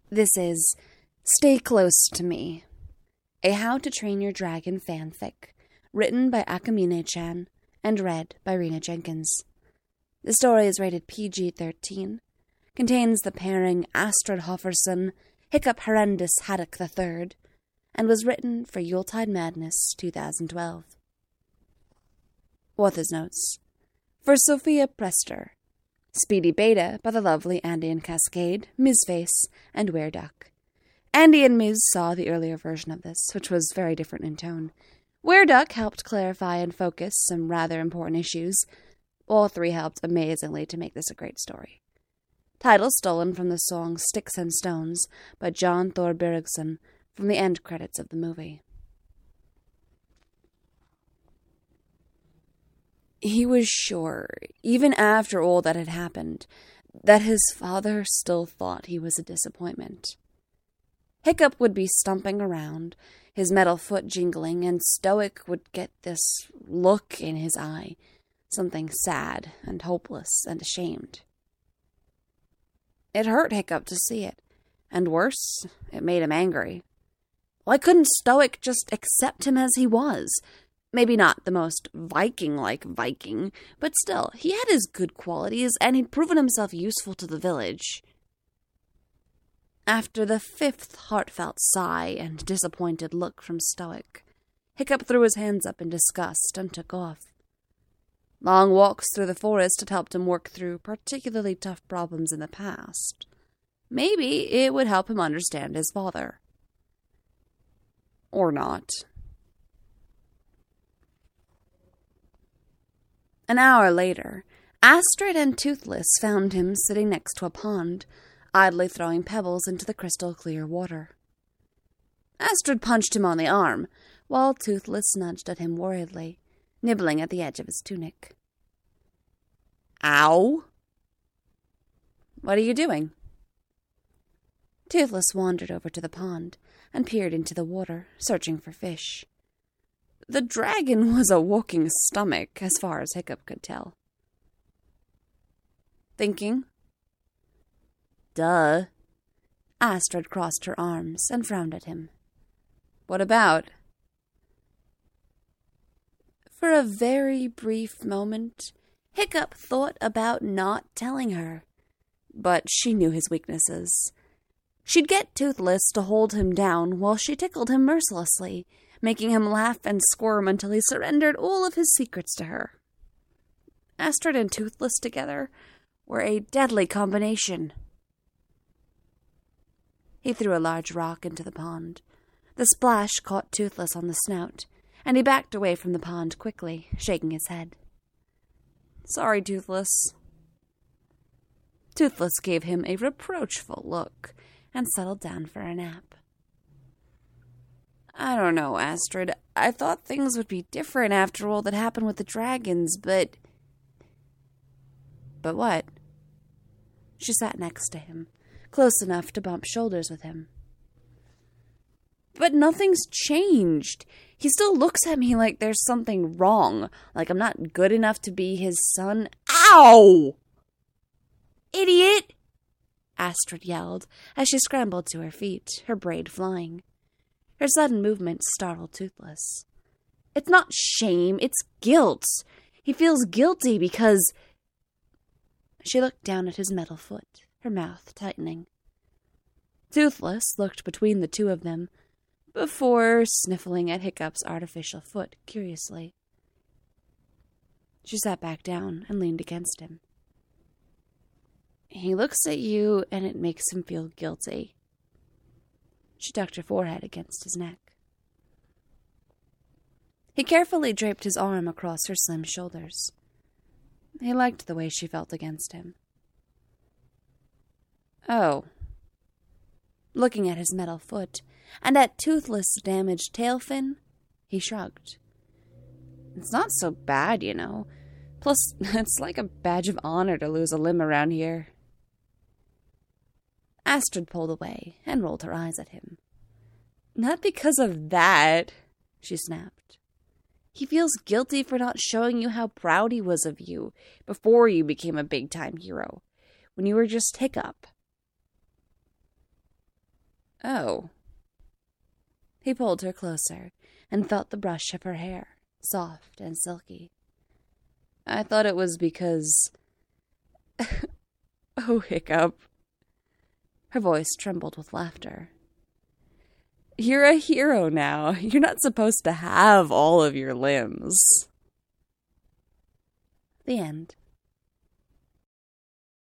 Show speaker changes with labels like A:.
A: This is Stay Close to Me, a How to Train Your Dragon fanfic, written by Akamine-chan and read by Rena Jenkins. The story is rated PG-13, contains the pairing Astrid Hofferson, Hiccup Horrendous Haddock III, and was written for Yuletide Madness 2012. Author's Notes. For Sophia Prester, Speedy Beta by the lovely Andy and Cascade, Ms. Face, and Weirduck. Andy and Ms. saw the earlier version of this, which was very different in tone. Weirduck helped clarify and focus some rather important issues. All three helped amazingly to make this a great story. Title stolen from the song Sticks and Stones by John Thor Bjergsen from the end credits of the movie. He was sure, even after all that had happened, that his father still thought he was a disappointment. Hiccup would be stumping around, his metal foot jingling, and Stoic would get this look in his eye, something sad and hopeless and ashamed. It hurt Hiccup to see it, and worse, it made him angry. Why couldn't Stoic just accept him as he was? Maybe not the most Viking-like Viking, but still, he had his good qualities, and he'd proven himself useful to the village. After the fifth heartfelt sigh and disappointed look from Stoic, Hiccup threw his hands up in disgust and took off. Long walks through the forest had helped him work through particularly tough problems in the past. Maybe it would help him understand his father. Or not. An hour later, Astrid and Toothless found him sitting next to a pond, idly throwing pebbles into the crystal-clear water. Astrid punched him on the arm, while Toothless nudged at him worriedly, nibbling at the edge of his tunic. Ow! What are you doing? Toothless wandered over to the pond and peered into the water, searching for fish. The dragon was a walking stomach, as far as Hiccup could tell. Thinking? Duh. Astrid crossed her arms and frowned at him. What about? For a very brief moment, Hiccup thought about not telling her. But she knew his weaknesses. She'd get Toothless to hold him down while she tickled him mercilessly, making him laugh and squirm until he surrendered all of his secrets to her. Astrid and Toothless together were a deadly combination. He threw a large rock into the pond. The splash caught Toothless on the snout, and he backed away from the pond quickly, shaking his head. Sorry, Toothless. Toothless gave him a reproachful look and settled down for a nap. I don't know, Astrid. I thought things would be different after all that happened with the dragons, but... But what? She sat next to him, close enough to bump shoulders with him. But nothing's changed. He still looks at me like there's something wrong, like I'm not good enough to be his son. Ow! Idiot! Astrid yelled as she scrambled to her feet, her braid flying. Her sudden movement startled Toothless. It's not shame, it's guilt. He feels guilty because... She looked down at his metal foot, her mouth tightening. Toothless looked between the two of them, before sniffling at Hiccup's artificial foot curiously. She sat back down and leaned against him. He looks at you, and it makes him feel guilty. She tucked her forehead against his neck. He carefully draped his arm across her slim shoulders. He liked the way she felt against him. Oh. Looking at his metal foot, and at Toothless' damaged tail fin, he shrugged. It's not so bad, you know. Plus, it's like a badge of honor to lose a limb around here. Astrid pulled away and rolled her eyes at him. Not because of that, she snapped. He feels guilty for not showing you how proud he was of you before you became a big-time hero, when you were just Hiccup. Oh. He pulled her closer and felt the brush of her hair, soft and silky. I thought it was because... Oh, hiccup. Her voice trembled with laughter. You're a hero now. You're not supposed to have all of your limbs. The end.